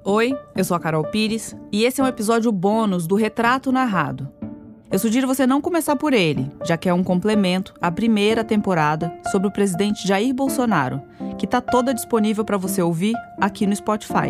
Oi, eu sou a Carol Pires e esse é um episódio bônus do Retrato Narrado. Eu sugiro você não começar por ele, já que é um complemento à primeira temporada sobre o presidente Jair Bolsonaro, que está toda disponível para você ouvir aqui no Spotify.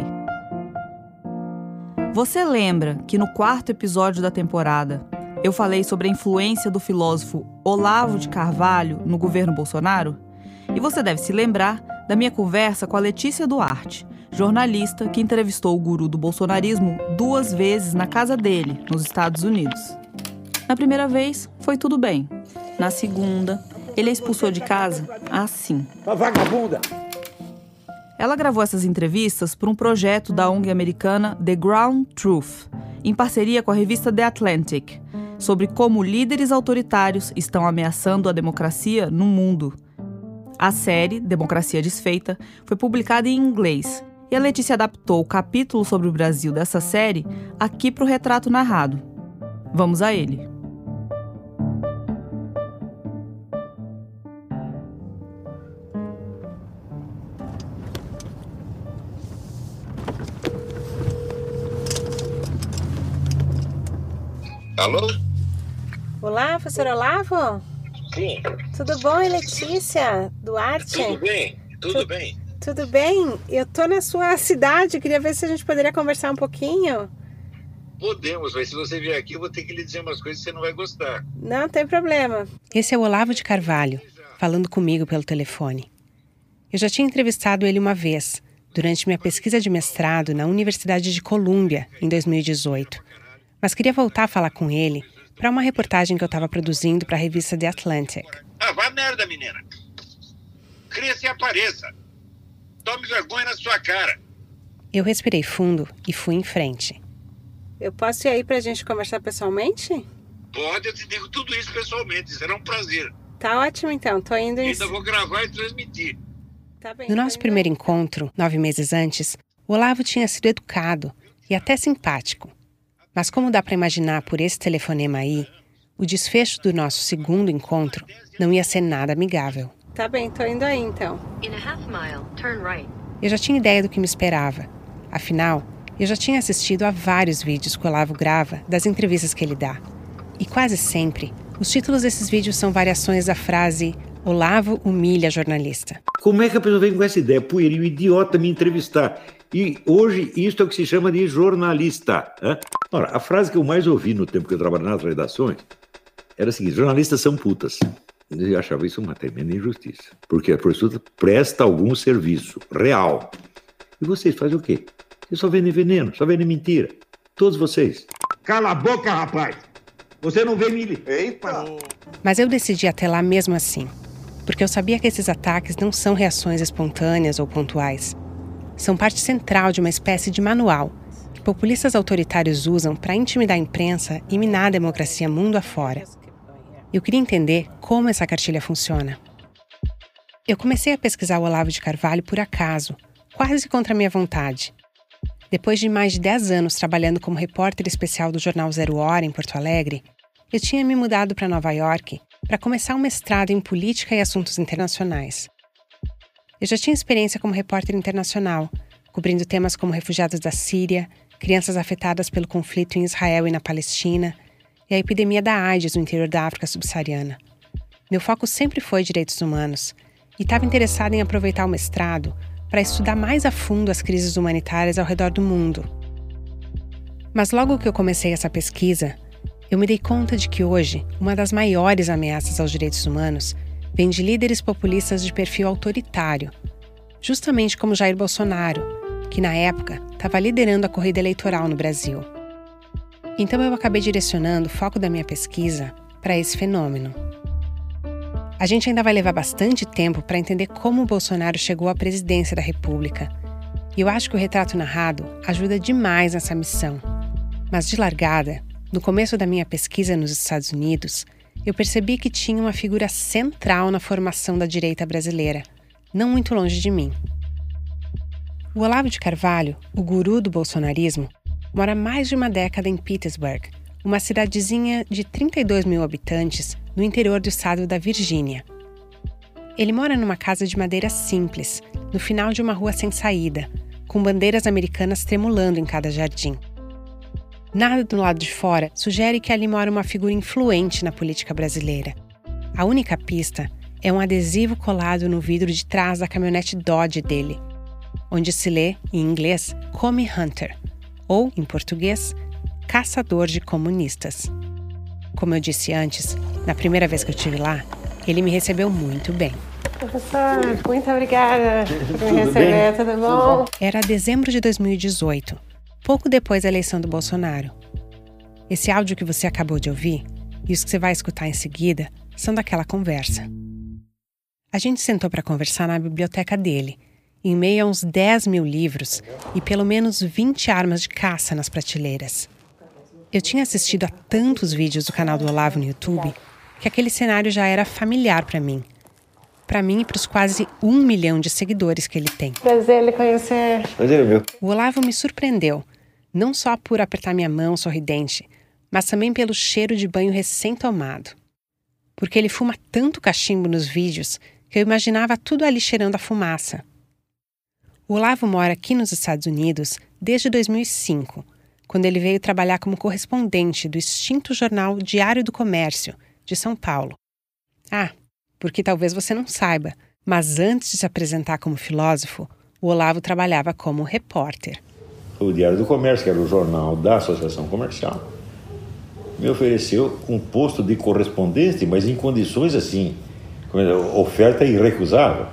Você lembra que no 4º episódio da temporada eu falei sobre a influência do filósofo Olavo de Carvalho no governo Bolsonaro? E você deve se lembrar da minha conversa com a Letícia Duarte, jornalista que entrevistou o guru do bolsonarismo 2 vezes na casa dele, nos Estados Unidos. Na primeira vez, foi tudo bem. Na segunda, ele a expulsou de casa assim. A vagabunda! Ela gravou essas entrevistas para um projeto da ONG americana The Ground Truth, em parceria com a revista The Atlantic, sobre como líderes autoritários estão ameaçando a democracia no mundo. A série, Democracia Desfeita, foi publicada em inglês, e a Letícia adaptou o capítulo sobre o Brasil dessa série aqui para o Retrato Narrado. Vamos a ele. Alô? Olá, professor Olavo? Sim. Tudo bom, Letícia Duarte? Tudo bem, tudo bem. Tudo bem? Eu tô na sua cidade, queria ver se a gente poderia conversar um pouquinho. Podemos, mas se você vier aqui eu vou ter que lhe dizer umas coisas que você não vai gostar. Não tem problema. Esse é o Olavo de Carvalho, falando comigo pelo telefone. Eu já tinha entrevistado ele uma vez, durante minha pesquisa de mestrado na Universidade de Colômbia, em 2018. Mas queria voltar a falar com ele para uma reportagem que eu estava produzindo para a revista The Atlantic. Ah, vá merda, menina. Cresça e apareça. Tome vergonha na sua cara. Eu respirei fundo e fui em frente. Eu posso ir aí pra gente conversar pessoalmente? Pode, eu te digo tudo isso pessoalmente, será um prazer. Tá ótimo então, tô indo em... Ainda vou gravar e transmitir. Tá bem, No nosso primeiro encontro, 9 meses antes, o Olavo tinha sido educado e até simpático. Mas como dá para imaginar por esse telefonema aí, o desfecho do nosso segundo encontro não ia ser nada amigável. Tá bem, tô indo aí então. Eu já tinha ideia do que me esperava. Afinal, eu já tinha assistido a vários vídeos que o Olavo grava das entrevistas que ele dá. E quase sempre, os títulos desses vídeos são variações da frase Olavo humilha jornalista. Como é que a pessoa vem com essa ideia? Pueril, idiota, me entrevistar. E hoje isto é o que se chama de jornalista. Né? Ora, a frase que eu mais ouvi no tempo que eu trabalhava nas redações era a seguinte: jornalistas são putas. Eu achava isso uma tremenda injustiça. Porque a prostituta presta algum serviço real. E vocês fazem o quê? Vocês só vendem veneno, só vendem mentira. Todos vocês. Cala a boca, rapaz. Você não vê me... Eita! Mas eu decidi até lá mesmo assim. Porque eu sabia que esses ataques não são reações espontâneas ou pontuais. São parte central de uma espécie de manual que populistas autoritários usam para intimidar a imprensa e minar a democracia mundo afora. Eu queria entender como essa cartilha funciona. Eu comecei a pesquisar o Olavo de Carvalho por acaso, quase contra a minha vontade. Depois de mais de 10 anos trabalhando como repórter especial do jornal Zero Hora, em Porto Alegre, eu tinha me mudado para Nova York para começar um mestrado em política e assuntos internacionais. Eu já tinha experiência como repórter internacional, cobrindo temas como refugiados da Síria, crianças afetadas pelo conflito em Israel e na Palestina, e a epidemia da AIDS no interior da África subsaariana. Meu foco sempre foi direitos humanos, e estava interessado em aproveitar o mestrado para estudar mais a fundo as crises humanitárias ao redor do mundo. Mas logo que eu comecei essa pesquisa, eu me dei conta de que hoje, uma das maiores ameaças aos direitos humanos vem de líderes populistas de perfil autoritário, justamente como Jair Bolsonaro, que na época estava liderando a corrida eleitoral no Brasil. Então eu acabei direcionando o foco da minha pesquisa para esse fenômeno. A gente ainda vai levar bastante tempo para entender como o Bolsonaro chegou à presidência da República. E eu acho que o Retrato Narrado ajuda demais nessa missão. Mas de largada, no começo da minha pesquisa nos Estados Unidos, eu percebi que tinha uma figura central na formação da direita brasileira, não muito longe de mim. O Olavo de Carvalho, o guru do bolsonarismo, mora há mais de uma década em Petersburg, uma cidadezinha de 32 mil habitantes no interior do estado da Virgínia. Ele mora numa casa de madeira simples, no final de uma rua sem saída, com bandeiras americanas tremulando em cada jardim. Nada do lado de fora sugere que ali mora uma figura influente na política brasileira. A única pista é um adesivo colado no vidro de trás da caminhonete Dodge dele, onde se lê, em inglês, Come Hunter, ou, em português, Caçador de Comunistas. Como eu disse antes, na primeira vez que eu estive lá, ele me recebeu muito bem. Professor, muito obrigada por me receber, tudo bom? Era dezembro de 2018, pouco depois da eleição do Bolsonaro. Esse áudio que você acabou de ouvir e os que você vai escutar em seguida são daquela conversa. A gente sentou para conversar na biblioteca dele, em meio a uns 10 mil livros e pelo menos 20 armas de caça nas prateleiras. Eu tinha assistido a tantos vídeos do canal do Olavo no YouTube que aquele cenário já era familiar para mim. Para mim e para os quase 1 milhão de seguidores que ele tem. Prazer lhe conhecer. Prazer, meu. O Olavo me surpreendeu, não só por apertar minha mão sorridente, mas também pelo cheiro de banho recém-tomado. Porque ele fuma tanto cachimbo nos vídeos que eu imaginava tudo ali cheirando a fumaça. O Olavo mora aqui nos Estados Unidos desde 2005, quando ele veio trabalhar como correspondente do extinto jornal Diário do Comércio, de São Paulo. Ah, porque talvez você não saiba, mas antes de se apresentar como filósofo, o Olavo trabalhava como repórter. O Diário do Comércio, que era o jornal da Associação Comercial, me ofereceu um posto de correspondente, mas em condições assim, oferta irrecusável,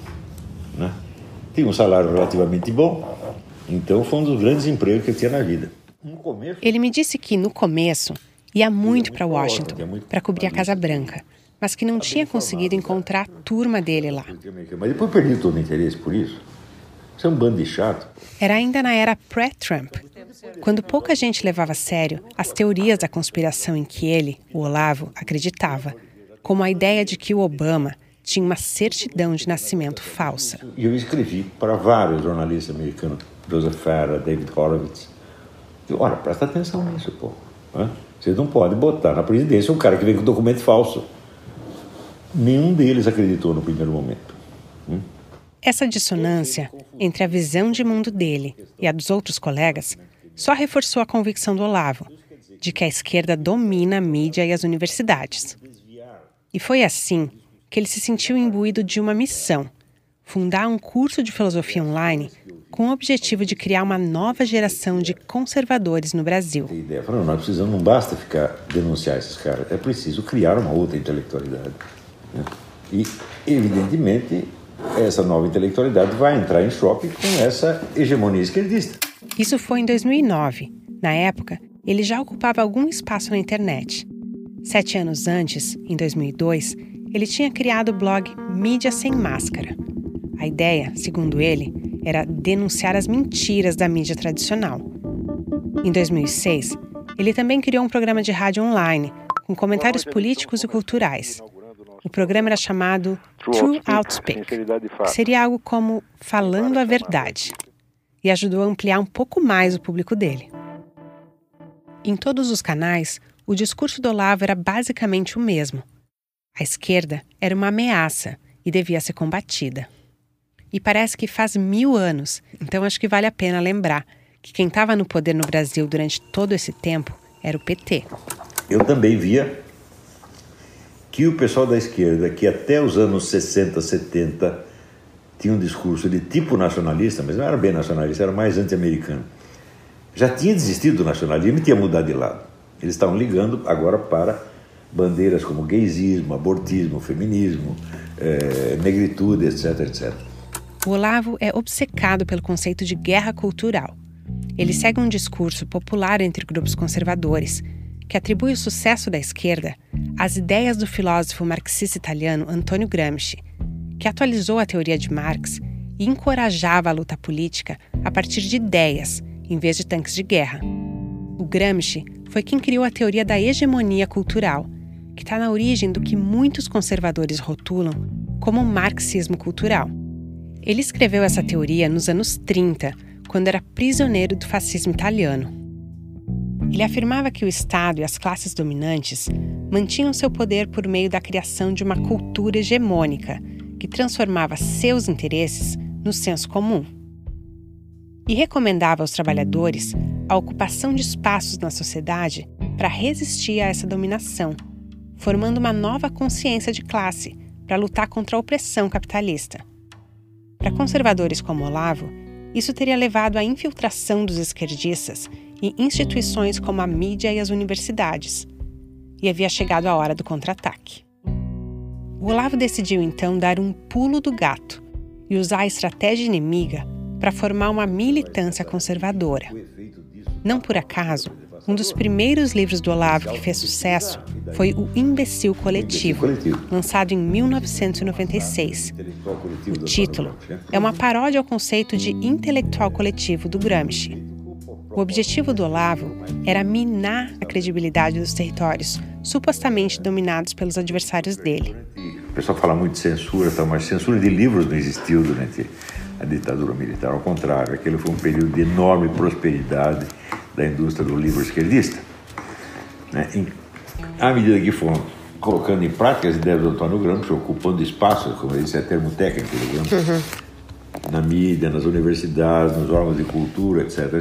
né? Tinha um salário relativamente bom, então foi um dos grandes empregos que eu tinha na vida. Ele me disse que, no começo, ia muito para Washington para cobrir a Casa Branca, mas que não tinha conseguido encontrar a turma dele lá. Mas depois perdi todo o interesse por isso. Isso é um bando de chato. Era ainda na era pré-Trump, quando pouca gente levava a sério as teorias da conspiração em que ele, o Olavo, acreditava, como a ideia de que o Obama tinha uma certidão de nascimento falsa. E eu escrevi para vários jornalistas americanos, Joseph Farah, David Horowitz. Olha, presta atenção nisso, pô. Vocês não podem botar na presidência um cara que vem com documento falso. Nenhum deles acreditou no primeiro momento. Essa dissonância entre a visão de mundo dele e a dos outros colegas só reforçou a convicção do Olavo de que a esquerda domina a mídia e as universidades. E foi assim que ele se sentiu imbuído de uma missão: fundar um curso de filosofia online com o objetivo de criar uma nova geração de conservadores no Brasil. A ideia foi, nós precisamos, não basta denunciar esses caras, é preciso criar uma outra intelectualidade, né? E, evidentemente, essa nova intelectualidade vai entrar em choque com essa hegemonia esquerdista. Isso foi em 2009. Na época, ele já ocupava algum espaço na internet. 7 anos antes, em 2002, ele tinha criado o blog Mídia Sem Máscara. A ideia, segundo ele, era denunciar as mentiras da mídia tradicional. Em 2006, ele também criou um programa de rádio online, com comentários políticos e culturais. O programa era chamado True Outspeak, que seria algo como Falando a Verdade, e ajudou a ampliar um pouco mais o público dele. Em todos os canais, o discurso do Olavo era basicamente o mesmo. A esquerda era uma ameaça e devia ser combatida. E parece que faz 1000 anos, então acho que vale a pena lembrar que quem estava no poder no Brasil durante todo esse tempo era o PT. Eu também via que o pessoal da esquerda, que até os anos 60, 70, tinha um discurso de tipo nacionalista, mas não era bem nacionalista, era mais anti-americano, já tinha desistido do nacionalismo e tinha mudado de lado. Eles estavam ligando agora para bandeiras como gaysismo, abortismo, feminismo, negritude, etc, etc. O Olavo é obcecado pelo conceito de guerra cultural. Ele segue um discurso popular entre grupos conservadores, que atribui o sucesso da esquerda às ideias do filósofo marxista italiano Antonio Gramsci, que atualizou a teoria de Marx e encorajava a luta política a partir de ideias, em vez de tanques de guerra. O Gramsci foi quem criou a teoria da hegemonia cultural, que está na origem do que muitos conservadores rotulam como marxismo cultural. Ele escreveu essa teoria nos anos 30, quando era prisioneiro do fascismo italiano. Ele afirmava que o Estado e as classes dominantes mantinham seu poder por meio da criação de uma cultura hegemônica que transformava seus interesses no senso comum. e recomendava aos trabalhadores a ocupação de espaços na sociedade para resistir a essa dominação, formando uma nova consciência de classe para lutar contra a opressão capitalista. Para conservadores como Olavo, isso teria levado à infiltração dos esquerdistas em instituições como a mídia e as universidades. E havia chegado a hora do contra-ataque. O Olavo decidiu então dar um pulo do gato e usar a estratégia inimiga para formar uma militância conservadora. Não por acaso, um dos primeiros livros do Olavo que fez sucesso foi O Imbecil Coletivo, lançado em 1996. O título é uma paródia ao conceito de intelectual coletivo do Gramsci. O objetivo do Olavo era minar a credibilidade dos territórios supostamente dominados pelos adversários dele. O pessoal fala muito de censura, mas censura de livros não existiu durante a ditadura militar. Ao contrário, aquele foi um período de enorme prosperidade da indústria do livro esquerdista. À medida que foram colocando em prática as ideias do Antônio Gramsci, ocupando espaço, como ele disse, é termo técnico do Gramsci, na mídia, nas universidades, nos órgãos de cultura, etc.,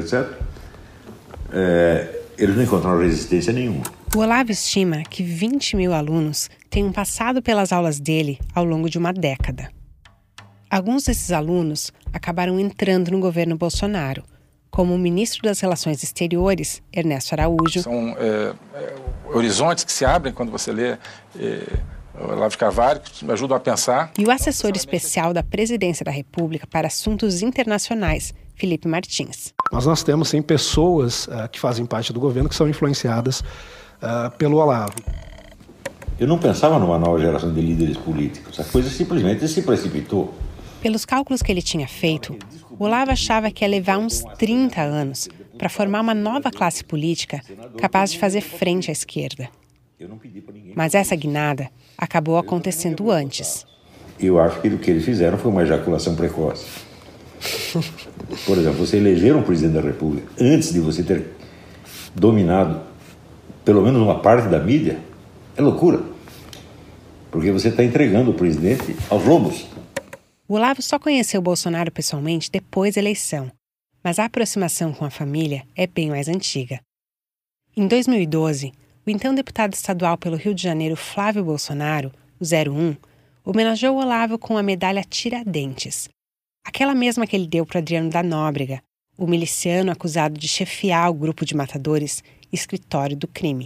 eles não encontraram resistência nenhuma. O Olavo estima que 20 mil alunos tenham passado pelas aulas dele ao longo de uma década. Alguns desses alunos acabaram entrando no governo Bolsonaro, como o ministro das Relações Exteriores, Ernesto Araújo. São horizontes que se abrem quando você lê Olavo de Carvalho, que me ajudam a pensar. E o assessor especial da Presidência da República para Assuntos Internacionais, Felipe Martins. Mas nós temos, sim, pessoas que fazem parte do governo que são influenciadas pelo Olavo. Eu não pensava numa nova geração de líderes políticos. A coisa simplesmente se precipitou. Pelos cálculos que ele tinha feito, o Olavo achava que ia levar uns 30 anos para formar uma nova classe política capaz de fazer frente à esquerda. Mas essa guinada acabou acontecendo antes. Eu acho que o que eles fizeram foi uma ejaculação precoce. Por exemplo, você eleger um presidente da República antes de você ter dominado pelo menos uma parte da mídia é loucura. Porque você está entregando o presidente aos lobos. O Olavo só conheceu o Bolsonaro pessoalmente depois da eleição, mas a aproximação com a família é bem mais antiga. Em 2012, o então deputado estadual pelo Rio de Janeiro, Flávio Bolsonaro, o 01, homenageou o Olavo com a medalha Tiradentes, aquela mesma que ele deu para Adriano da Nóbrega, o miliciano acusado de chefiar o grupo de matadores Escritório do Crime.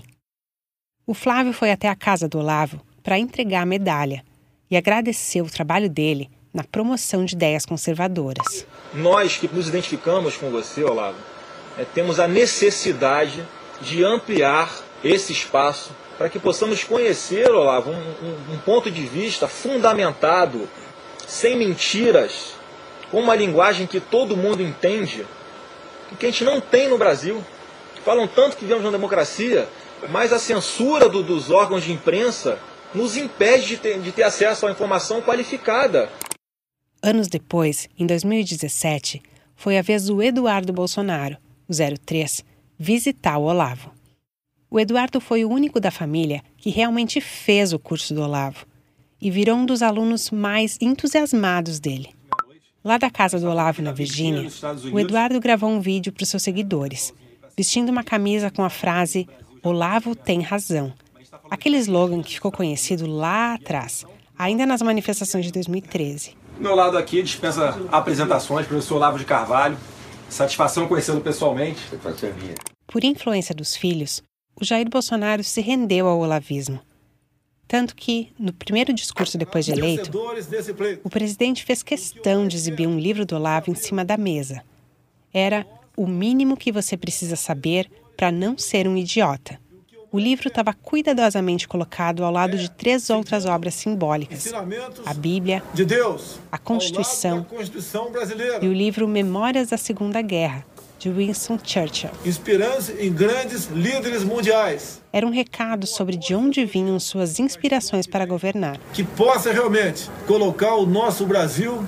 O Flávio foi até a casa do Olavo para entregar a medalha e agradecer o trabalho dele na promoção de ideias conservadoras. Nós que nos identificamos com você, Olavo, temos a necessidade de ampliar esse espaço para que possamos conhecer, Olavo, um ponto de vista fundamentado, sem mentiras, com uma linguagem que todo mundo entende, que a gente não tem no Brasil. Falam tanto que vivemos uma democracia, mas a censura dos órgãos de imprensa nos impede de ter acesso à informação qualificada. Anos depois, em 2017, foi a vez do Eduardo Bolsonaro, o 03, visitar o Olavo. O Eduardo foi o único da família que realmente fez o curso do Olavo e virou um dos alunos mais entusiasmados dele. Lá da casa do Olavo, na Virgínia, o Eduardo gravou um vídeo para os seus seguidores, vestindo uma camisa com a frase "Olavo tem razão", aquele slogan que ficou conhecido lá atrás, ainda nas manifestações de 2013. Do meu lado aqui dispensa apresentações, professor Olavo de Carvalho. Satisfação conhecê-lo pessoalmente. Por influência dos filhos, o Jair Bolsonaro se rendeu ao olavismo. Tanto que, no primeiro discurso depois de eleito, o presidente fez questão de exibir um livro do Olavo em cima da mesa. Era o mínimo que você precisa saber para não ser um idiota. O livro estava cuidadosamente colocado ao lado de 3 outras obras simbólicas: a Bíblia, a Constituição e o livro Memórias da Segunda Guerra, de Winston Churchill. Inspirando-se em grandes líderes mundiais. Era um recado sobre de onde vinham suas inspirações para governar. Que possa realmente colocar o nosso Brasil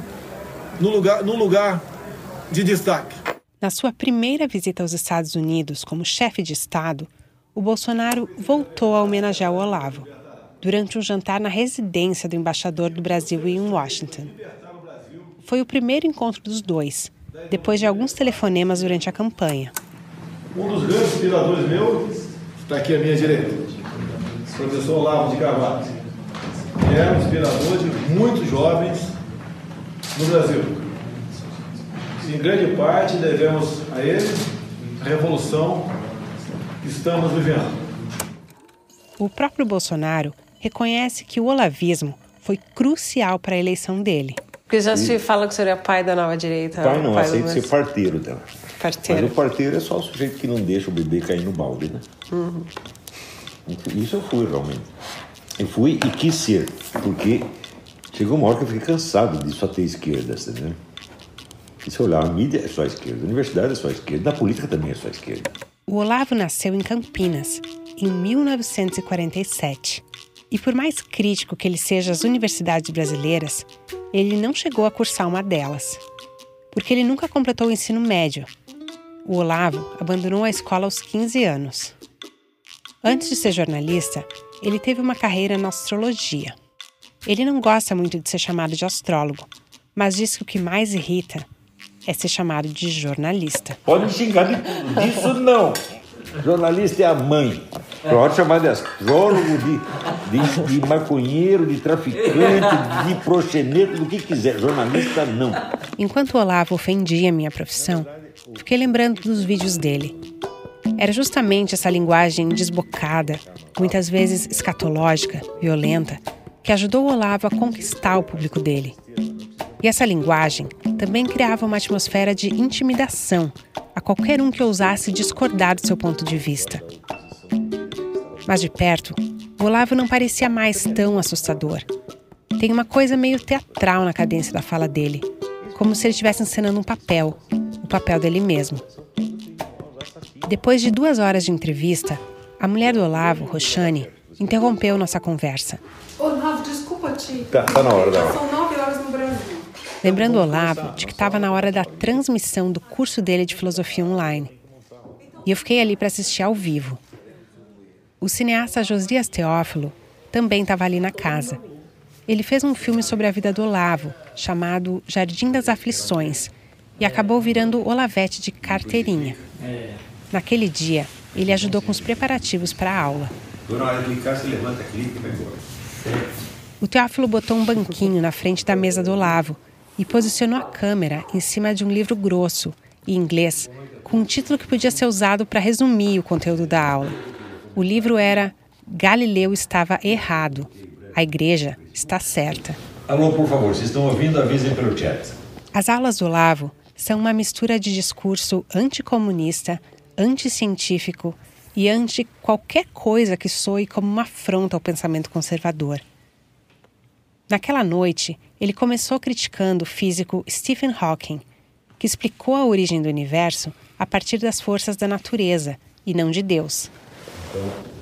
no lugar de destaque. Na sua primeira visita aos Estados Unidos como chefe de Estado, o Bolsonaro voltou a homenagear o Olavo, durante um jantar na residência do embaixador do Brasil em Washington. Foi o primeiro encontro dos dois, depois de alguns telefonemas durante a campanha. Um dos grandes inspiradores meus está aqui à minha direita, o professor Olavo de Carvalho. É um inspirador de muitos jovens no Brasil. Em grande parte devemos a ele a revolução que estamos vivendo. O próprio Bolsonaro reconhece que o olavismo foi crucial para a eleição dele. Porque já se fala que o senhor é pai da nova direita. Pai não, aceito ser parteiro dela. Parteiro. Mas o parteiro é só o sujeito que não deixa o bebê cair no balde, né? Uhum. Isso eu fui, realmente. Eu fui e quis ser, porque chegou uma hora que eu fiquei cansado de só ter esquerda, né? E se olhar, a mídia é só esquerda, a universidade é só esquerda, a política também é só esquerda. O Olavo nasceu em Campinas, em 1947. E por mais crítico que ele seja às universidades brasileiras, ele não chegou a cursar uma delas. Porque ele nunca completou o ensino médio. O Olavo abandonou a escola aos 15 anos. Antes de ser jornalista, ele teve uma carreira na astrologia. Ele não gosta muito de ser chamado de astrólogo, mas diz que o que mais irrita é ser chamado de jornalista. Pode me xingar de tudo, disso não. Jornalista é a mãe. Pode chamar de astrólogo, de maconheiro, de traficante, de proxeneta, do que quiser. Jornalista não. Enquanto o Olavo ofendia a minha profissão, fiquei lembrando dos vídeos dele. Era justamente essa linguagem desbocada, muitas vezes escatológica, violenta, que ajudou o Olavo a conquistar o público dele. E essa linguagem também criava uma atmosfera de intimidação a qualquer um que ousasse discordar do seu ponto de vista. Mas de perto, o Olavo não parecia mais tão assustador. Tem uma coisa meio teatral na cadência da fala dele, como se ele estivesse encenando um papel, o papel dele mesmo. Depois de 2 horas de entrevista, a mulher do Olavo, Roxane, interrompeu nossa conversa. Olavo, desculpa te... Tá na hora da hora. São 9 horas no Brasil. Lembrando o Olavo de que estava na hora da transmissão do curso dele de filosofia online. E eu fiquei ali para assistir ao vivo. O cineasta Josias Teófilo também estava ali na casa. Ele fez um filme sobre a vida do Olavo, chamado Jardim das Aflições, e acabou virando Olavete de carteirinha. Naquele dia, ele ajudou com os preparativos para a aula. Na hora de clicar, você levanta, clica e vai embora. O Teófilo botou um banquinho na frente da mesa do Olavo e posicionou a câmera em cima de um livro grosso, em inglês, com um título que podia ser usado para resumir o conteúdo da aula. O livro era Galileu estava errado, a igreja está certa. Alô, por favor, vocês estão ouvindo? Avisem pelo chat. As aulas do Olavo são uma mistura de discurso anticomunista, anticientífico e anti qualquer coisa que soe como uma afronta ao pensamento conservador. Naquela noite, ele começou criticando o físico Stephen Hawking, que explicou a origem do universo a partir das forças da natureza e não de Deus. Então,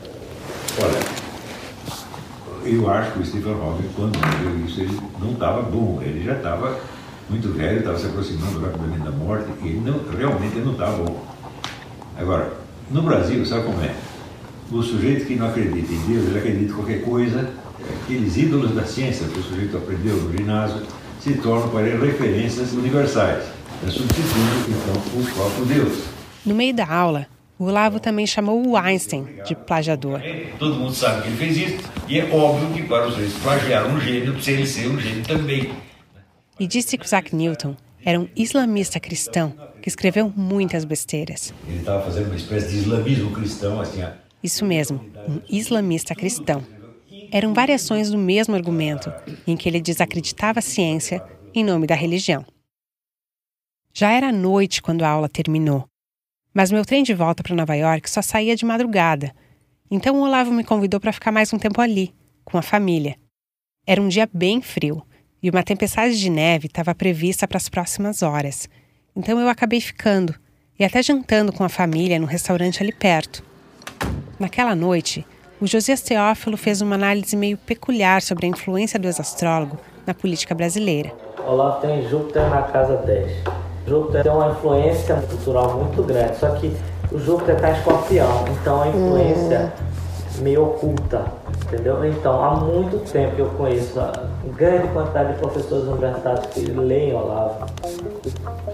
olha, eu acho que o Stephen Hawking, quando viu isso, ele não estava bom, ele já estava muito velho, estava se aproximando rapidamente da morte, e ele realmente não estava bom. Agora, no Brasil, sabe como é? O sujeito que não acredita em Deus, ele acredita em qualquer coisa, aqueles ídolos da ciência que o sujeito aprendeu no ginásio, se tornam para ele referências universais, substituindo, então, o próprio Deus. No meio da aula, o Olavo também chamou o Einstein de plagiador. Todo mundo sabe que ele fez isso, e é óbvio que para os sujeitos plagiar um gênio, precisa ele ser um gênio também. E disse que Isaac Newton era um islamista cristão que escreveu muitas besteiras. Ele estava fazendo uma espécie de islamismo cristão, assim. Isso mesmo, um islamista cristão. Eram variações do mesmo argumento, em que ele desacreditava a ciência em nome da religião. Já era noite quando a aula terminou, mas meu trem de volta para Nova York só saía de madrugada. Então o Olavo me convidou para ficar mais um tempo ali, com a família. Era um dia bem frio, e uma tempestade de neve estava prevista para as próximas horas. Então eu acabei ficando, e até jantando com a família num restaurante ali perto. Naquela noite, o Josias Teófilo fez uma análise meio peculiar sobre a influência do ex-astrólogo na política brasileira. O Olavo tem Júpiter na casa 10. Júpiter tem uma influência cultural muito grande, só que o Júpiter está em Escorpião, então a influência meio oculta, entendeu? Então, há muito tempo que eu conheço a grande quantidade de professores universitários que leem Olavo.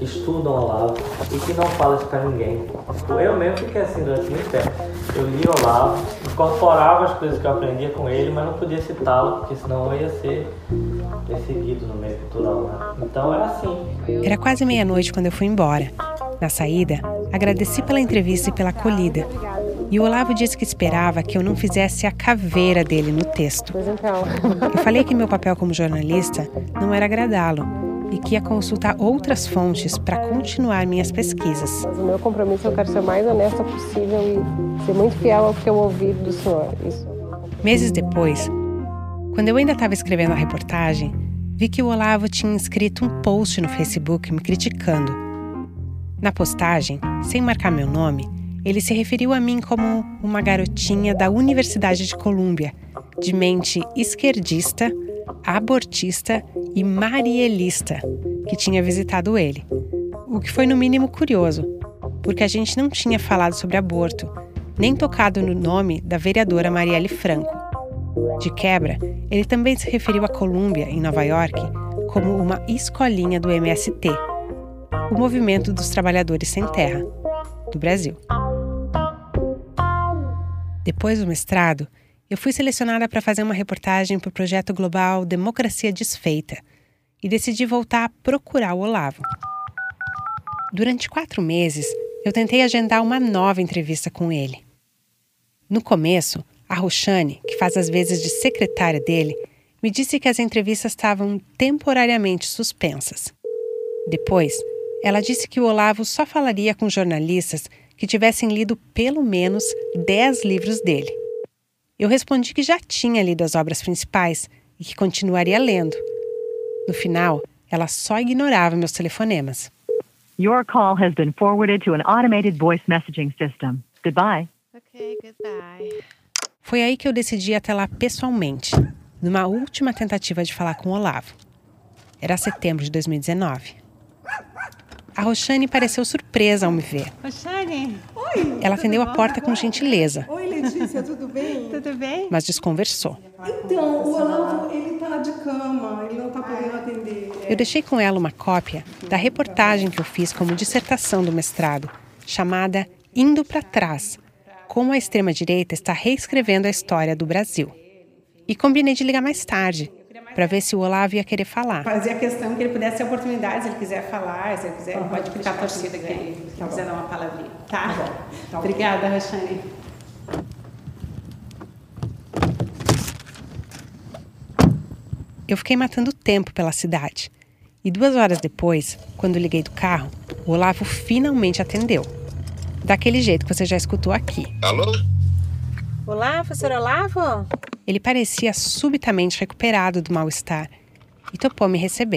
que estudam Olavo e que não falam isso pra ninguém. Eu mesmo fiquei assim durante muito tempo. Eu li Olavo, incorporava as coisas que eu aprendia com ele, mas não podia citá-lo, porque senão eu ia ser perseguido no meio cultural, né? Então é assim. Era quase meia-noite quando eu fui embora. Na saída, agradeci pela entrevista e pela acolhida. E o Olavo disse que esperava que eu não fizesse a caveira dele no texto. Eu falei que meu papel como jornalista não era agradá-lo e que ia consultar outras fontes para continuar minhas pesquisas. Mas o meu compromisso, eu quero ser o mais honesta possível e ser muito fiel ao que eu ouvi do senhor. Isso. Meses depois, quando eu ainda estava escrevendo a reportagem, vi que o Olavo tinha escrito um post no Facebook me criticando. Na postagem, sem marcar meu nome, ele se referiu a mim como uma garotinha da Universidade de Colômbia, de mente esquerdista, abortista e marielista, que tinha visitado ele. O que foi no mínimo curioso, porque a gente não tinha falado sobre aborto, nem tocado no nome da vereadora Marielle Franco. De quebra, ele também se referiu à Colômbia, em Nova York, como uma escolinha do MST, o Movimento dos Trabalhadores Sem Terra, do Brasil. Depois do mestrado, eu fui selecionada para fazer uma reportagem para o projeto global Democracia Desfeita e decidi voltar a procurar o Olavo. Durante 4 meses, eu tentei agendar uma nova entrevista com ele. No começo, a Roxane, que faz as vezes de secretária dele, me disse que as entrevistas estavam temporariamente suspensas. Depois, ela disse que o Olavo só falaria com jornalistas que tivessem lido pelo menos 10 livros dele. Eu respondi que já tinha lido as obras principais e que continuaria lendo. No final, ela só ignorava meus telefonemas. Your call has been forwarded to an automated voice messaging system. Goodbye. Ok, goodbye. Foi aí que eu decidi ir até lá pessoalmente, numa última tentativa de falar com o Olavo. Era setembro de 2019. A Roxane pareceu surpresa ao me ver. Roxane! Oi! Ela atendeu a porta com gentileza. Oi, Letícia, tudo bem? Tudo bem? Mas desconversou. Então, o Olavo, ele tá de cama, ele não tá podendo atender. Eu deixei com ela uma cópia da reportagem que eu fiz como dissertação do mestrado, chamada Indo para Trás, como a extrema-direita está reescrevendo a história do Brasil. E combinei de ligar mais tarde, para ver se o Olavo ia querer falar. Fazia questão que ele pudesse ter oportunidade, se ele quiser falar, se ele quiser, pode criticar a torcida que ele quiser dar uma palavrinha. Tá? Obrigada, Roxane. Eu fiquei matando tempo pela cidade. E 2 horas depois, quando liguei do carro, o Olavo finalmente atendeu. Daquele jeito que você já escutou aqui. Alô? Olá, professor Olavo? Ele parecia subitamente recuperado do mal-estar e topou me receber.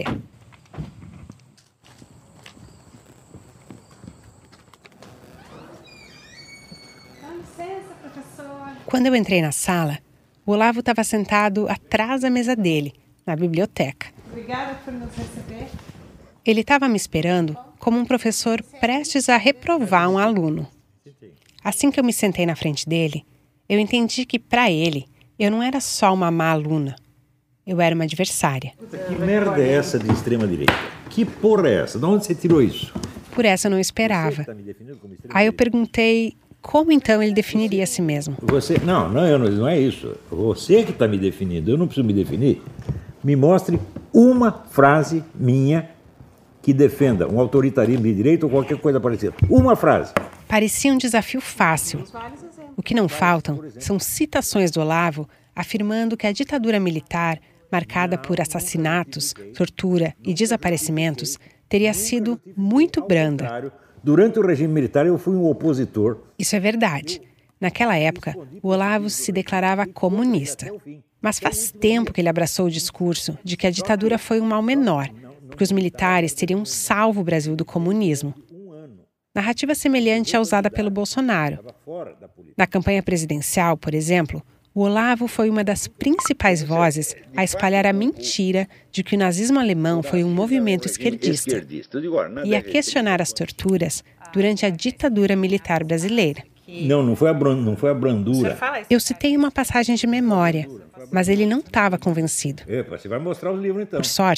Dá licença, professor. Quando eu entrei na sala, o Olavo estava sentado atrás da mesa dele, na biblioteca. Obrigada por nos receber. Ele estava me esperando como um professor prestes a reprovar um aluno. Assim que eu me sentei na frente dele, eu entendi que, para ele, eu não era só uma má aluna. Eu era uma adversária. Que merda é essa de extrema-direita? Que porra é essa? De onde você tirou isso? Por essa eu não esperava. Aí eu perguntei como então ele definiria a si mesmo. Você, não é isso. Você que está me definindo, eu não preciso me definir. Me mostre uma frase minha que defenda um autoritarismo de direita ou qualquer coisa parecida. Uma frase. Parecia um desafio fácil. O que não faltam são citações do Olavo afirmando que a ditadura militar, marcada por assassinatos, tortura e desaparecimentos, teria sido muito branda. Durante o regime militar, eu fui um opositor. Isso é verdade. Naquela época, o Olavo se declarava comunista. Mas faz tempo que ele abraçou o discurso de que a ditadura foi um mal menor, porque os militares teriam salvo o Brasil do comunismo. Narrativa semelhante à usada pelo Bolsonaro. Na campanha presidencial, por exemplo, o Olavo foi uma das principais vozes a espalhar a mentira de que o nazismo alemão foi um movimento esquerdista e a questionar as torturas durante a ditadura militar brasileira. Não foi a brandura. Eu citei uma passagem de memória, mas ele não estava convencido. Você vai mostrar os livros então. Por sorte,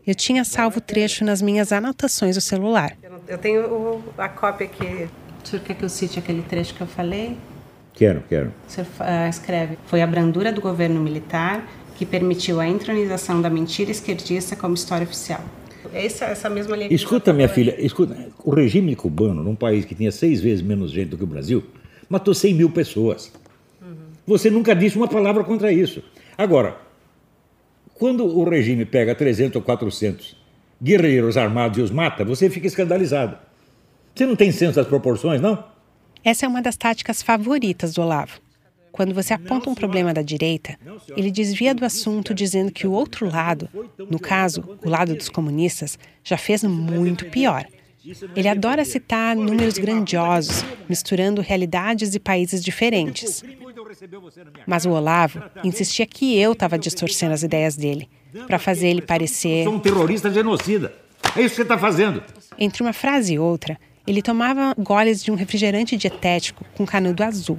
eu tinha salvo o trecho nas minhas anotações do celular. Eu tenho a cópia aqui. O senhor quer que eu cite aquele trecho que eu falei? Quero. O senhor escreve: foi a brandura do governo militar que permitiu a entronização da mentira esquerdista como história oficial. Essa mesma linha. Escuta, minha filha, o regime cubano, num país que tinha 6 vezes menos gente do que o Brasil, matou 100 mil pessoas. Você nunca disse uma palavra contra isso. Agora, quando o regime pega 300 ou 400 guerreiros armados e os mata, você fica escandalizado. Você não tem senso das proporções, não? Essa é uma das táticas favoritas do Olavo. Quando você aponta um problema da direita, ele desvia do assunto dizendo que o outro lado, no caso, o lado dos comunistas, já fez muito pior. Ele adora citar números grandiosos, misturando realidades e países diferentes. Mas o Olavo insistia que eu estava distorcendo as ideias dele, para fazer ele parecer... Sou um terrorista genocida. É isso que você está fazendo. Entre uma frase e outra, ele tomava goles de um refrigerante dietético com canudo azul.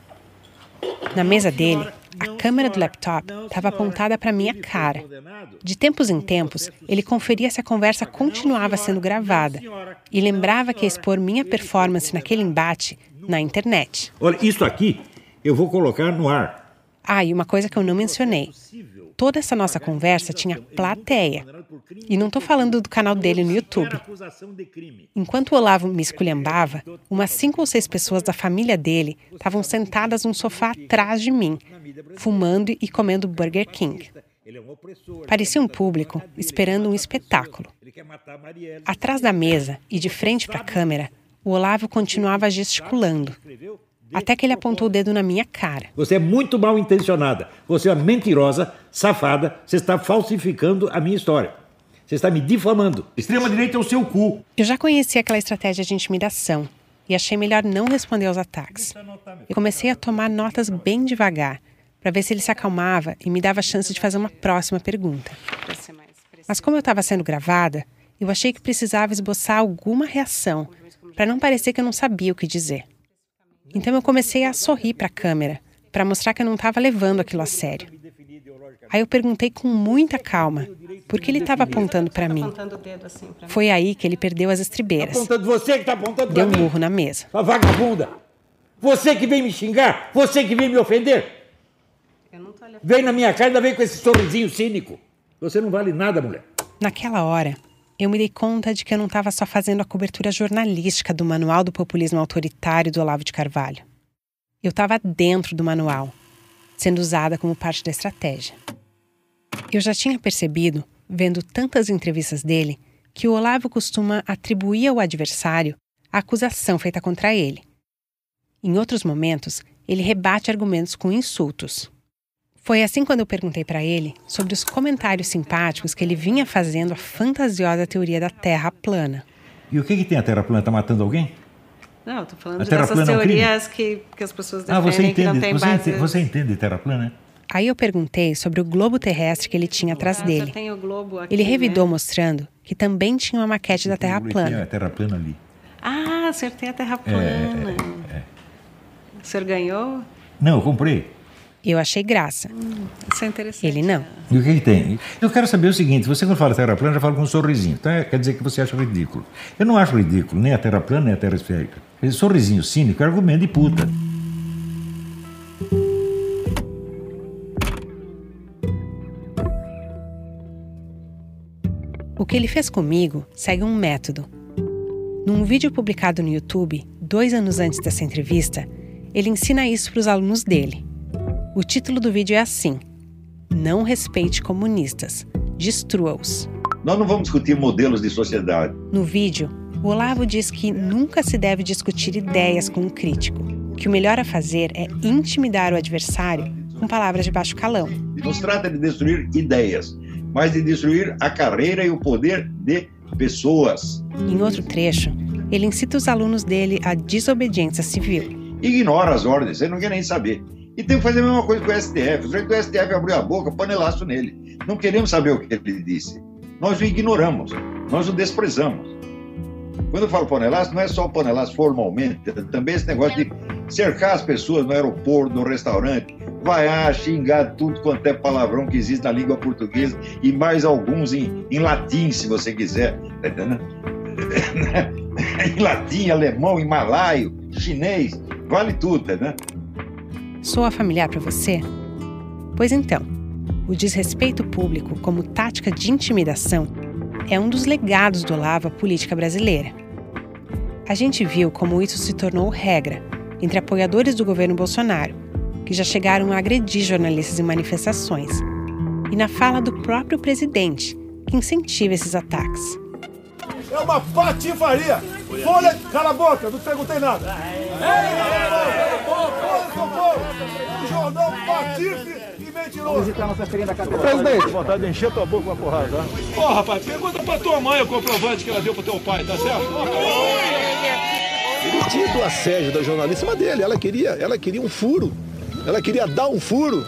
Na mesa dele, a câmera do laptop estava apontada para minha cara. De tempos em tempos, ele conferia se a conversa continuava sendo gravada e lembrava que ia expor minha performance naquele embate na internet. Olha, isso aqui eu vou colocar no ar. Ah, e uma coisa que eu não mencionei. Toda essa nossa conversa tinha plateia. E não estou falando do canal dele no YouTube. Enquanto o Olavo me esculhambava, umas 5 ou 6 pessoas da família dele estavam sentadas num sofá atrás de mim, fumando e comendo Burger King. Parecia um público esperando um espetáculo. Atrás da mesa e de frente para a câmera, o Olavo continuava gesticulando. Até que ele apontou o dedo na minha cara. Você é muito mal intencionada. Você é uma mentirosa, safada. Você está falsificando a minha história. Você está me difamando. Extrema-direita é o seu cu. Eu já conhecia aquela estratégia de intimidação e achei melhor não responder aos ataques. Eu comecei a tomar notas bem devagar, para ver se ele se acalmava e me dava a chance de fazer uma próxima pergunta. Mas como eu estava sendo gravada, eu achei que precisava esboçar alguma reação, para não parecer que eu não sabia o que dizer. Então eu comecei a sorrir para a câmera, para mostrar que eu não estava levando aquilo a sério. Aí eu perguntei com muita calma por que ele estava apontando para mim. Foi aí que ele perdeu as estribeiras. Apontando você que está apontando para mim. Deu um murro na mesa. A vagabunda! Você que vem me xingar! Você que vem me ofender! Vem na minha cara e ainda vem com esse sorrisinho cínico. Você não vale nada, mulher. Naquela hora, eu me dei conta de que eu não estava só fazendo a cobertura jornalística do Manual do Populismo Autoritário do Olavo de Carvalho. Eu estava dentro do manual, sendo usada como parte da estratégia. Eu já tinha percebido, vendo tantas entrevistas dele, que o Olavo costuma atribuir ao adversário a acusação feita contra ele. Em outros momentos, ele rebate argumentos com insultos. Foi assim quando eu perguntei para ele sobre os comentários simpáticos que ele vinha fazendo à fantasiosa teoria da Terra plana. E o que tem a Terra plana? Está matando alguém? Não, eu estou falando dessas teorias que as pessoas defendem que não tem base. Você entende Terra plana? Aí eu perguntei sobre o globo terrestre que ele tinha atrás dele. Tem o globo aqui, ele revidou mostrando que também tinha uma maquete da Terra plana. Tem a Terra plana ali. Ah, o senhor tem a Terra plana. O senhor ganhou? Não, eu comprei. Eu achei graça. Isso é interessante. Ele não. E o que tem? Eu quero saber o seguinte, você quando fala Terra plana já fala com um sorrisinho, então quer dizer que você acha ridículo. Eu não acho ridículo nem a Terra plana nem a Terra esférica. Esse sorrisinho cínico é argumento de puta. O que ele fez comigo segue um método. Num vídeo publicado no YouTube, 2 anos antes dessa entrevista, ele ensina isso para os alunos dele. O título do vídeo é assim: Não respeite comunistas, destrua-os. Nós não vamos discutir modelos de sociedade. No vídeo, o Olavo diz que nunca se deve discutir ideias com um crítico, que o melhor a fazer é intimidar o adversário com palavras de baixo calão. Não se trata de destruir ideias, mas de destruir a carreira e o poder de pessoas. Em outro trecho, ele incita os alunos dele à desobediência civil. Ignora as ordens, você não quer nem saber. E tem que fazer a mesma coisa com o STF. O sujeito do STF abriu a boca, panelaço nele. Não queremos saber o que ele disse. Nós o ignoramos, nós o desprezamos. Quando eu falo panelaço, não é só panelaço formalmente, também esse negócio de cercar as pessoas no aeroporto, no restaurante, vaiar, xingar tudo quanto é palavrão que existe na língua portuguesa e mais alguns em latim, se você quiser, tá entendendo? Em latim, alemão, em malaio, chinês, vale tudo, tá entendendo? Soa familiar para você? Pois então, o desrespeito público como tática de intimidação é um dos legados do Olavo à política brasileira. A gente viu como isso se tornou regra entre apoiadores do governo Bolsonaro, que já chegaram a agredir jornalistas em manifestações, e na fala do próprio presidente, que incentiva esses ataques. É uma patifaria! Folha, cala a boca, não perguntei nada! O jornal patife e mentiroso! Visitar nossa feirinha da catedral. Presidente, vontade de encher tua boca com uma porrada, tá? Ó, rapaz, pergunta pra tua mãe o comprovante que ela deu pro teu pai, tá certo? Ele tinha do assédio da jornalista, mas dele, ela queria um furo. Ela queria dar um furo.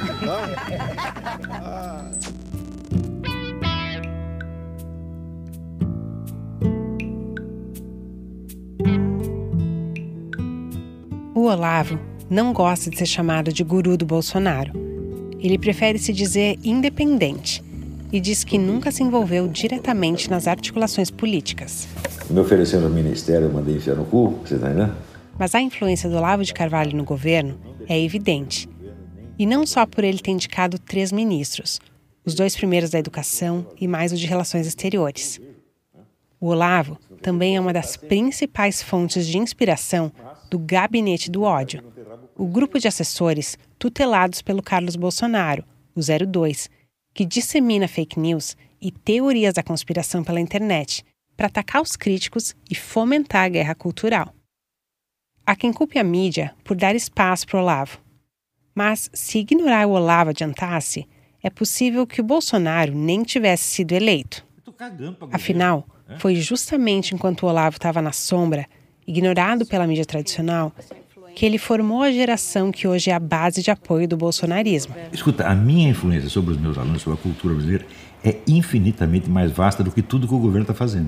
O Olavo não gosta de ser chamado de guru do Bolsonaro. Ele prefere se dizer independente e diz que nunca se envolveu diretamente nas articulações políticas. Me oferecendo ao ministério, eu mandei enfiar no cu, você tá entendendo? Mas a influência do Olavo de Carvalho no governo é evidente. E não só por ele ter indicado 3 ministros, os 2 primeiros da educação e mais o de relações exteriores. O Olavo também é uma das principais fontes de inspiração do Gabinete do Ódio, o grupo de assessores tutelados pelo Carlos Bolsonaro, o 02, que dissemina fake news e teorias da conspiração pela internet para atacar os críticos e fomentar a guerra cultural. Há quem culpe a mídia por dar espaço para o Olavo. Mas, se ignorar o Olavo adiantasse, é possível que o Bolsonaro nem tivesse sido eleito. Afinal, foi justamente enquanto o Olavo estava na sombra, ignorado pela mídia tradicional, que ele formou a geração que hoje é a base de apoio do bolsonarismo. Escuta, a minha influência sobre os meus alunos, sobre a cultura brasileira, é infinitamente mais vasta do que tudo que o governo está fazendo.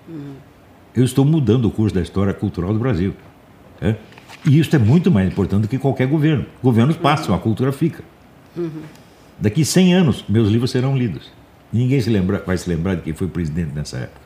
Eu estou mudando o curso da história cultural do Brasil. E isso é muito mais importante do que qualquer governo. Governos passam, a cultura fica. Daqui 100 anos, meus livros serão lidos. Ninguém vai se lembrar de quem foi presidente nessa época.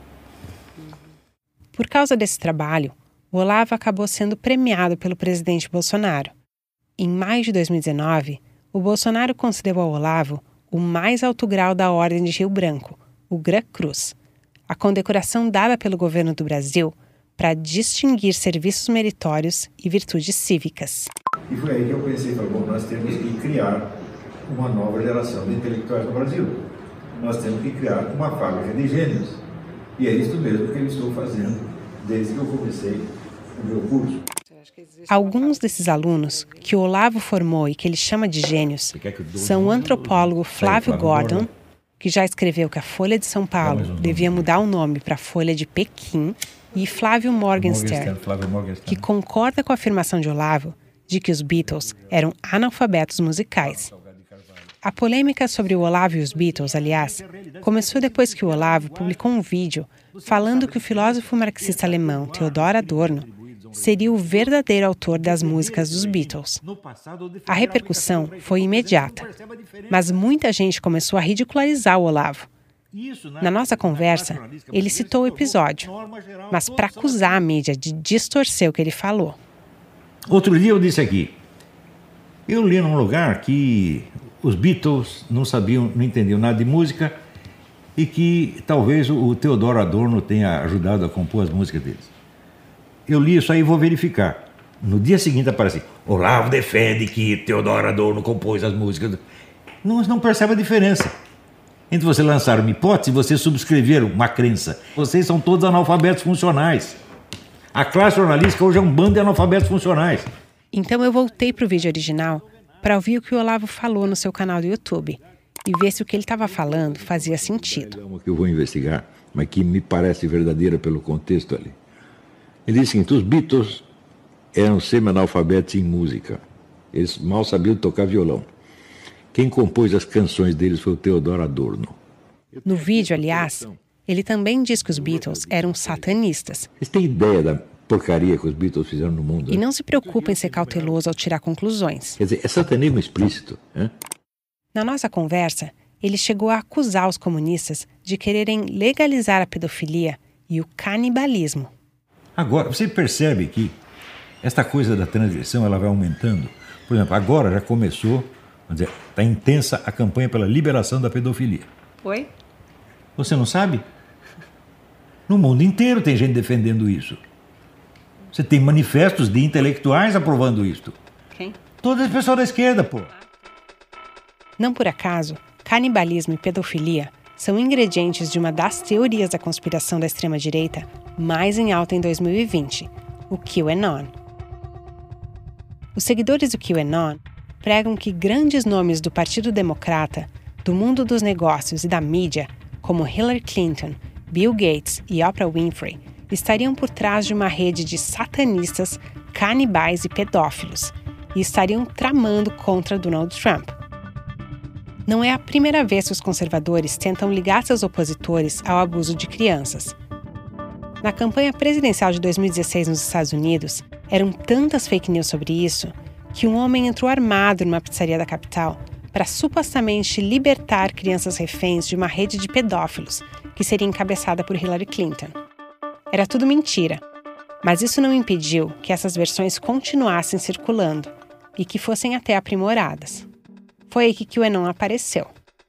Por causa desse trabalho, o Olavo acabou sendo premiado pelo presidente Bolsonaro. Em maio de 2019, o Bolsonaro concedeu ao Olavo o mais alto grau da Ordem de Rio Branco, o Gran Cruz, a condecoração dada pelo governo do Brasil para distinguir serviços meritórios e virtudes cívicas. E foi aí que eu pensei, bom, nós temos que criar uma nova geração de intelectuais no Brasil. Nós temos que criar uma fábrica de gênios. E é isso mesmo que eu estou fazendo desde que eu comecei o meu curso. Alguns desses alunos que o Olavo formou e que ele chama de gênios são o antropólogo Flávio Gordon, que já escreveu que a Folha de São Paulo devia mudar o nome para Folha de Pequim, e Flávio Morgenstern, que concorda com a afirmação de Olavo de que os Beatles eram analfabetos musicais. A polêmica sobre o Olavo e os Beatles, aliás, começou depois que o Olavo publicou um vídeo falando que o filósofo marxista alemão Theodor Adorno seria o verdadeiro autor das músicas dos Beatles. A repercussão foi imediata, mas muita gente começou a ridicularizar o Olavo. Na nossa conversa, ele citou o episódio, mas para acusar a mídia de distorcer o que ele falou. Outro dia eu disse aqui, eu li num lugar que os Beatles não entendiam nada de música e que talvez o Theodor Adorno tenha ajudado a compor as músicas deles. Eu li isso aí e vou verificar. No dia seguinte aparece, Olavo defende que Theodor Adorno compôs as músicas. Não percebe a diferença entre você lançar uma hipótese e você subscrever uma crença. Vocês são todos analfabetos funcionais. A classe jornalística hoje é um bando de analfabetos funcionais. Então eu voltei para o vídeo original para ouvir o que o Olavo falou no seu canal do YouTube e ver se o que ele estava falando fazia sentido. Que eu vou investigar, mas que me parece verdadeira pelo contexto ali. Ele disse que os Beatles eram semi-analfabetos em música. Eles mal sabiam tocar violão. Quem compôs as canções deles foi o Theodor Adorno. No vídeo, aliás, ele também diz que os Beatles eram satanistas. Vocês têm ideia porcaria que os Beatles fizeram no mundo. E não se preocupa em ser cauteloso ao tirar conclusões. Quer dizer, é satanismo explícito. Hein? Na nossa conversa, ele chegou a acusar os comunistas de quererem legalizar a pedofilia e o canibalismo. Agora, você percebe que esta coisa da transgressão ela vai aumentando. Por exemplo, agora já começou, vamos dizer, está intensa a campanha pela liberação da pedofilia. Oi? Você não sabe? No mundo inteiro tem gente defendendo isso. Você tem manifestos de intelectuais aprovando isto. Quem? Todo esse pessoal da esquerda, pô. Não por acaso, canibalismo e pedofilia são ingredientes de uma das teorias da conspiração da extrema-direita mais em alta em 2020, o QAnon. Os seguidores do QAnon pregam que grandes nomes do Partido Democrata, do mundo dos negócios e da mídia, como Hillary Clinton, Bill Gates e Oprah Winfrey, estariam por trás de uma rede de satanistas, canibais e pedófilos, e estariam tramando contra Donald Trump. Não é a primeira vez que os conservadores tentam ligar seus opositores ao abuso de crianças. Na campanha presidencial de 2016 nos Estados Unidos, eram tantas fake news sobre isso que um homem entrou armado numa pizzaria da capital para supostamente libertar crianças reféns de uma rede de pedófilos que seria encabeçada por Hillary Clinton. Era tudo mentira, mas isso não impediu que essas versões continuassem circulando e que fossem até aprimoradas. Foi aí que QAnon apareceu.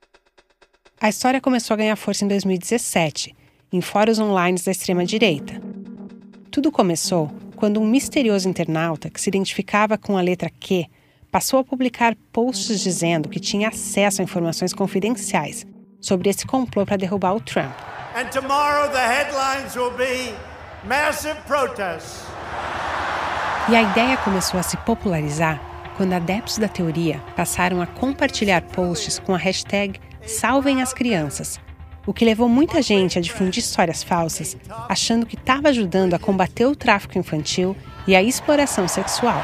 A história começou a ganhar força em 2017, em fóruns online da extrema-direita. Tudo começou quando um misterioso internauta que se identificava com a letra Q passou a publicar posts dizendo que tinha acesso a informações confidenciais sobre esse complô para derrubar o Trump. And tomorrow the headlines will be massive protests. E a ideia começou a se popularizar quando adeptos da teoria passaram a compartilhar posts com a hashtag Salvem as Crianças, o que levou muita gente a difundir histórias falsas, achando que estava ajudando a combater o tráfico infantil e a exploração sexual.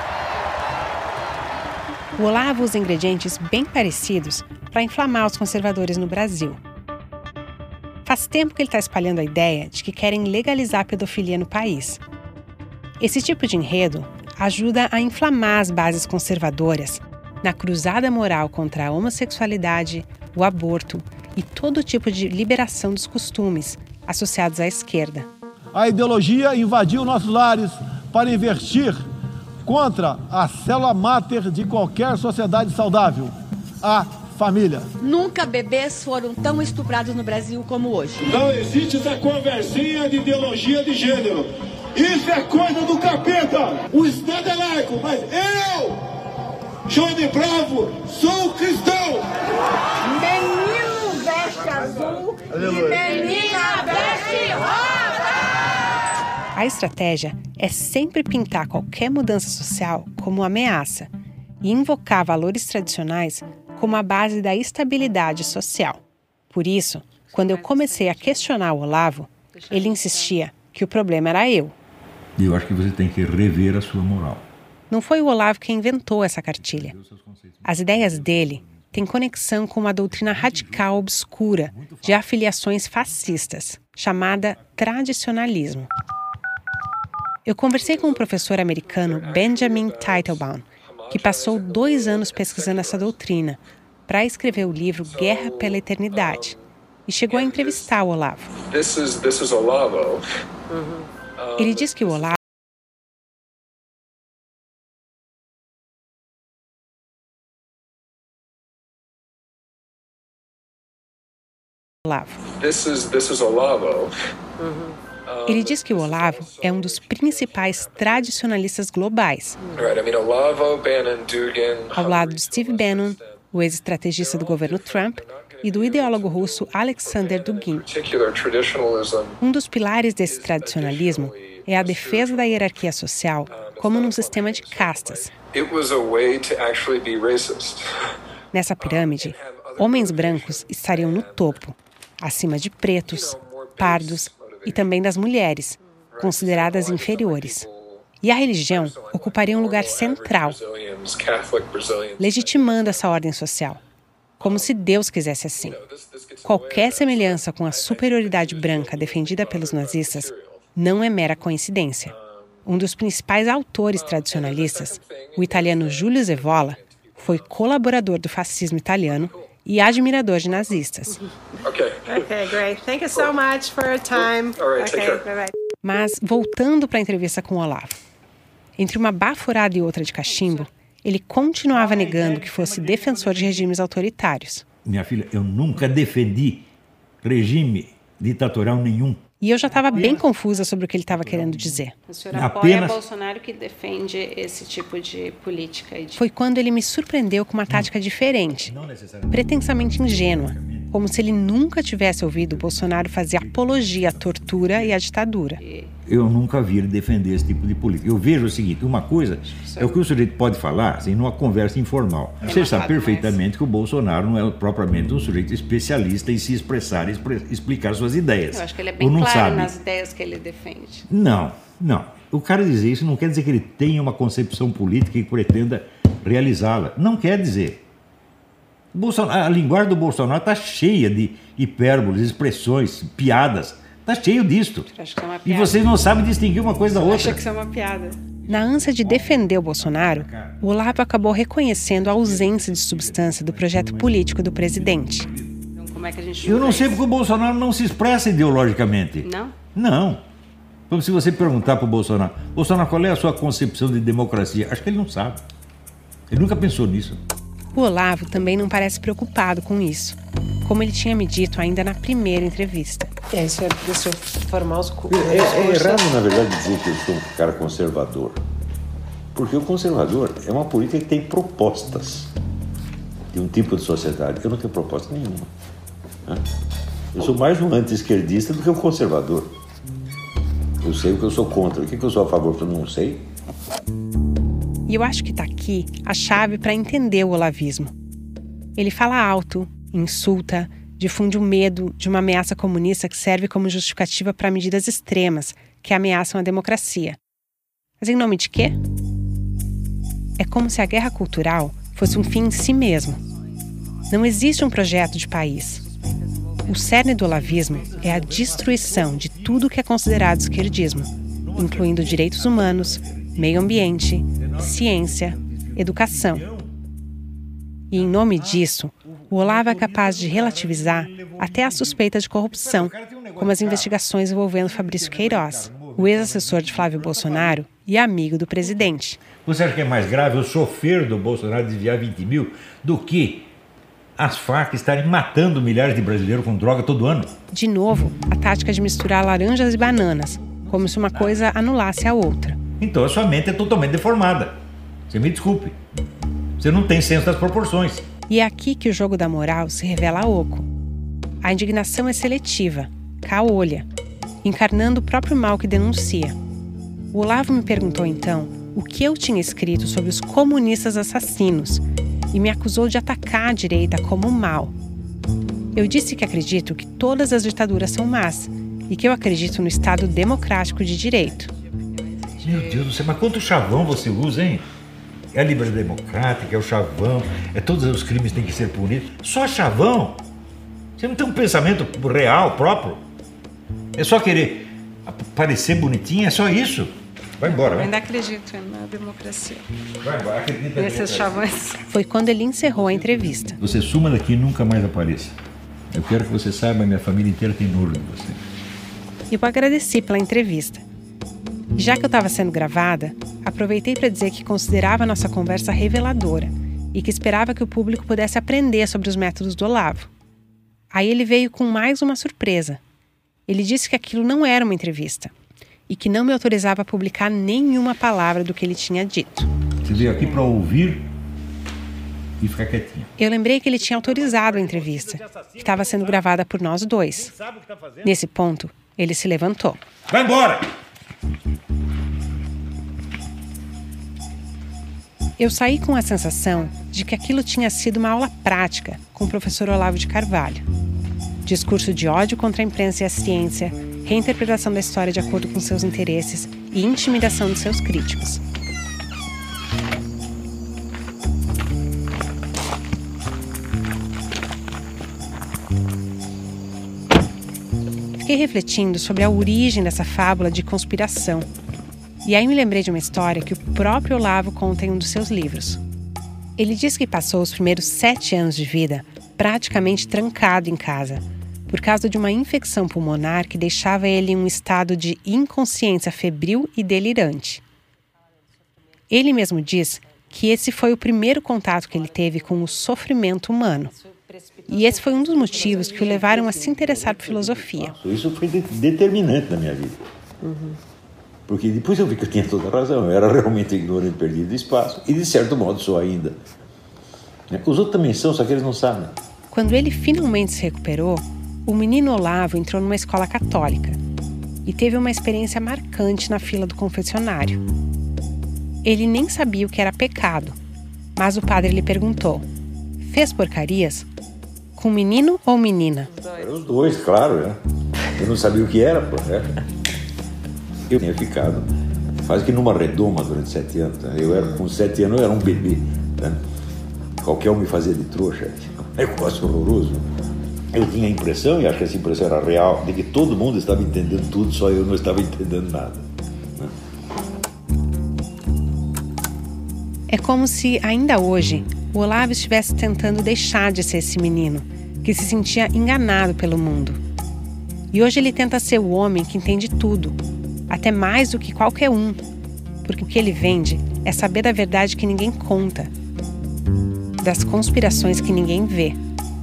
O Olavo usa ingredientes bem parecidos para inflamar os conservadores no Brasil. Faz tempo que ele está espalhando a ideia de que querem legalizar a pedofilia no país. Esse tipo de enredo ajuda a inflamar as bases conservadoras na cruzada moral contra a homossexualidade, o aborto e todo tipo de liberação dos costumes associados à esquerda. A ideologia invadiu nossos lares para investir contra a célula máter de qualquer sociedade saudável, a família. Nunca bebês foram tão estuprados no Brasil como hoje. Não existe essa conversinha de ideologia de gênero. Isso é coisa do capeta. O Estado é laico, mas eu, João de Bravo, sou cristão. Menino veste azul e menina veste rosa. A estratégia é sempre pintar qualquer mudança social como ameaça e invocar valores tradicionais como a base da estabilidade social. Por isso, quando eu comecei a questionar o Olavo, ele insistia que o problema era eu. E eu acho que você tem que rever a sua moral. Não foi o Olavo quem inventou essa cartilha. As ideias dele têm conexão com uma doutrina radical obscura de afiliações fascistas, chamada tradicionalismo. Eu conversei com o professor americano Benjamin Teitelbaum, que passou 2 anos pesquisando essa doutrina para escrever o livro Guerra pela Eternidade e chegou a entrevistar o Olavo. This is Olavo. Ele diz que o Olavo This is Olavo. Ele diz que o Olavo é um dos principais tradicionalistas globais. Olavo, Bannon, Dugin, ao lado de Steve Bannon, o ex-estrategista do governo Trump, e do ideólogo russo Alexander Dugin. Um dos pilares desse tradicionalismo é a defesa da hierarquia social como num sistema de castas. Nessa pirâmide, homens brancos estariam no topo, acima de pretos, pardos e também das mulheres, consideradas inferiores. E a religião ocuparia um lugar central, legitimando essa ordem social, como se Deus quisesse assim. Qualquer semelhança com a superioridade branca defendida pelos nazistas não é mera coincidência. um dos principais autores tradicionalistas, o italiano Giulio Zevola, foi colaborador do fascismo italiano e admirador de nazistas. Okay, great. Thank you so much for your time. All right, take care. Bye-bye. Mas, voltando para a entrevista com o Olavo, entre uma baforada e outra de cachimbo, ele continuava negando que fosse defensor de regimes autoritários. Minha filha, eu nunca defendi regime ditatorial nenhum. E eu já estava bem confusa sobre o que ele estava querendo dizer. O senhor apoia Bolsonaro que defende esse tipo de política? Foi quando ele me surpreendeu com uma tática diferente, pretensamente ingênua, como se ele nunca tivesse ouvido Bolsonaro fazer apologia à tortura e à ditadura. Eu nunca vi ele defender esse tipo de política. Eu vejo o seguinte, uma coisa é o que o sujeito pode falar assim, numa conversa informal. Você sabe perfeitamente que o Bolsonaro não é propriamente um sujeito especialista em se expressar e explicar suas ideias. Eu acho que ele é bem claro nas ideias que ele defende. Não. O cara dizer isso não quer dizer que ele tenha uma concepção política e pretenda realizá-la. Não quer dizer. A linguagem do Bolsonaro está cheia de hipérboles, expressões, piadas. Está cheio disto. Acho que é uma piada. E vocês não sabem distinguir uma coisa da outra. Acho que isso é uma piada. Na ânsia de defender o Bolsonaro, o Olavo acabou reconhecendo a ausência de substância do projeto político do presidente. Então, como é que a gente Eu não sei porque o Bolsonaro não se expressa ideologicamente. Não? Não. Como se você perguntar para o Bolsonaro, qual é a sua concepção de democracia? Acho que ele não sabe. Ele nunca pensou nisso. O Olavo também não parece preocupado com isso, como ele tinha me dito ainda na primeira entrevista. E aí, senhor, deixa eu formar os É errado, na verdade, dizer que eu sou um cara conservador. Porque o conservador é uma política que tem propostas de um tipo de sociedade. Eu não tenho proposta nenhuma. Eu sou mais um anti-esquerdista do que um conservador. Eu sei o que eu sou contra. O que eu sou a favor, eu não sei. E eu acho que está aqui a chave para entender o olavismo. Ele fala alto, insulta, difunde o medo de uma ameaça comunista que serve como justificativa para medidas extremas que ameaçam a democracia. Mas em nome de quê? É como se a guerra cultural fosse um fim em si mesmo. Não existe um projeto de país. O cerne do olavismo é a destruição de tudo que é considerado esquerdismo, incluindo direitos humanos, meio ambiente, ciência, educação. E em nome disso, o Olavo é capaz de relativizar até a suspeita de corrupção, como as investigações envolvendo Fabrício Queiroz, o ex-assessor de Flávio Bolsonaro e amigo do presidente. Você acha que é mais grave o chofer do Bolsonaro desviar 20 mil do que as Farc estarem matando milhares de brasileiros com droga todo ano? De novo, a tática de misturar laranjas e bananas, como se uma coisa anulasse a outra. Então a sua mente é totalmente deformada. Você me desculpe. Você não tem senso das proporções. E é aqui que o jogo da moral se revela oco. A indignação é seletiva, caolha, encarnando o próprio mal que denuncia. O Olavo me perguntou então o que eu tinha escrito sobre os comunistas assassinos e me acusou de atacar a direita como mal. Eu disse que acredito que todas as ditaduras são más e que eu acredito no Estado democrático de direito. Meu Deus do céu, mas quanto chavão você usa, hein? É a liberdade democrática, é o chavão, é todos os crimes têm que ser punidos. Só chavão? Você não tem um pensamento real, próprio? É só querer parecer bonitinho, é só isso? Vai embora, vai. Eu ainda acredito na democracia. Vai embora, acredita na Nesses chavões. Foi quando ele encerrou a entrevista. Você suma daqui e nunca mais apareça. Eu quero que você saiba, minha família inteira tem nojo de você. Eu agradeci pela entrevista. E já que eu estava sendo gravada, aproveitei para dizer que considerava a nossa conversa reveladora e que esperava que o público pudesse aprender sobre os métodos do Olavo. Aí ele veio com mais uma surpresa. Ele disse que aquilo não era uma entrevista e que não me autorizava a publicar nenhuma palavra do que ele tinha dito. Você veio aqui para ouvir e ficar quietinho. Eu lembrei que ele tinha autorizado a entrevista, que estava sendo gravada por nós dois. Nesse ponto, ele se levantou. Vai embora! Eu saí com a sensação de que aquilo tinha sido uma aula prática com o professor Olavo de Carvalho. Discurso de ódio contra a imprensa e a ciência, reinterpretação da história de acordo com seus interesses e intimidação de seus críticos. Fiquei refletindo sobre a origem dessa fábula de conspiração. E aí me lembrei de uma história que o próprio Olavo conta em um dos seus livros. Ele diz que passou os primeiros 7 anos de vida praticamente trancado em casa, por causa de uma infecção pulmonar que deixava ele em um estado de inconsciência febril e delirante. Ele mesmo diz que esse foi o primeiro contato que ele teve com o sofrimento humano. E esse foi um dos motivos que o levaram a se interessar por filosofia. Isso foi determinante na minha vida. Porque depois eu vi que eu tinha toda a razão. Eu era realmente ignorante, perdido de espaço. E de certo modo sou ainda. Os outros também são, só que eles não sabem. Quando ele finalmente se recuperou, o menino Olavo entrou numa escola católica e teve uma experiência marcante na fila do confessionário. Ele nem sabia o que era pecado, mas o padre lhe perguntou: fez porcarias? Com menino ou menina? Eram os dois, claro, né? Eu não sabia o que era, pô, né? Eu tinha ficado quase que numa redoma durante 7 anos. Né? Com 7 anos eu era um bebê, né? Qualquer um me fazia de trouxa. Um negócio horroroso. Eu tinha a impressão, e acho que essa impressão era real, de que todo mundo estava entendendo tudo, só eu não estava entendendo nada. Né? É como se, ainda hoje, o Olavo estivesse tentando deixar de ser esse menino, que se sentia enganado pelo mundo. E hoje ele tenta ser o homem que entende tudo, até mais do que qualquer um, porque o que ele vende é saber da verdade que ninguém conta, das conspirações que ninguém vê.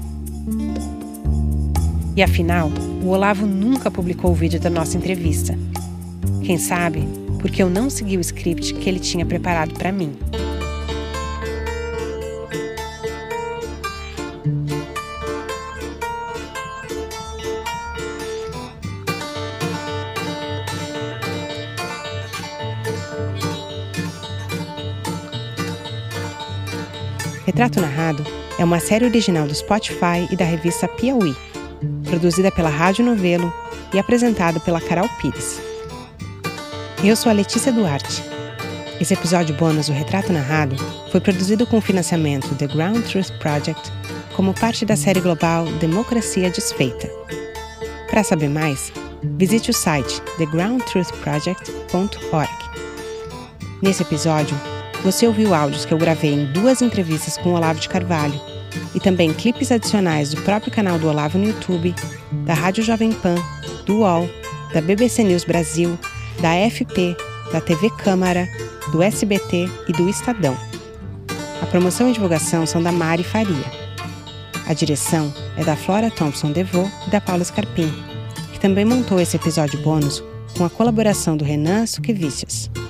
E afinal, o Olavo nunca publicou o vídeo da nossa entrevista. Quem sabe, porque eu não segui o script que ele tinha preparado para mim. Retrato Narrado é uma série original do Spotify e da revista Piauí, produzida pela Rádio Novelo e apresentada pela Carol Pires. Eu sou a Letícia Duarte. Esse episódio bônus do Retrato Narrado foi produzido com financiamento The Ground Truth Project como parte da série global Democracia Desfeita. Para saber mais, visite o site thegroundtruthproject.org. Nesse episódio, você ouviu áudios que eu gravei em 2 entrevistas com o Olavo de Carvalho e também clipes adicionais do próprio canal do Olavo no YouTube, da Rádio Jovem Pan, do UOL, da BBC News Brasil, da AFP, da TV Câmara, do SBT e do Estadão. A promoção e divulgação são da Mari Faria. A direção é da Flora Thompson Devô e da Paula Scarpim, que também montou esse episódio bônus com a colaboração do Renan Suquevicius.